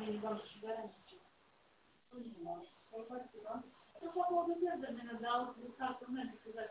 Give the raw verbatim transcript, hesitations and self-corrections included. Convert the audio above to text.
Eu só vou dizer, mas a aula de cartão médico,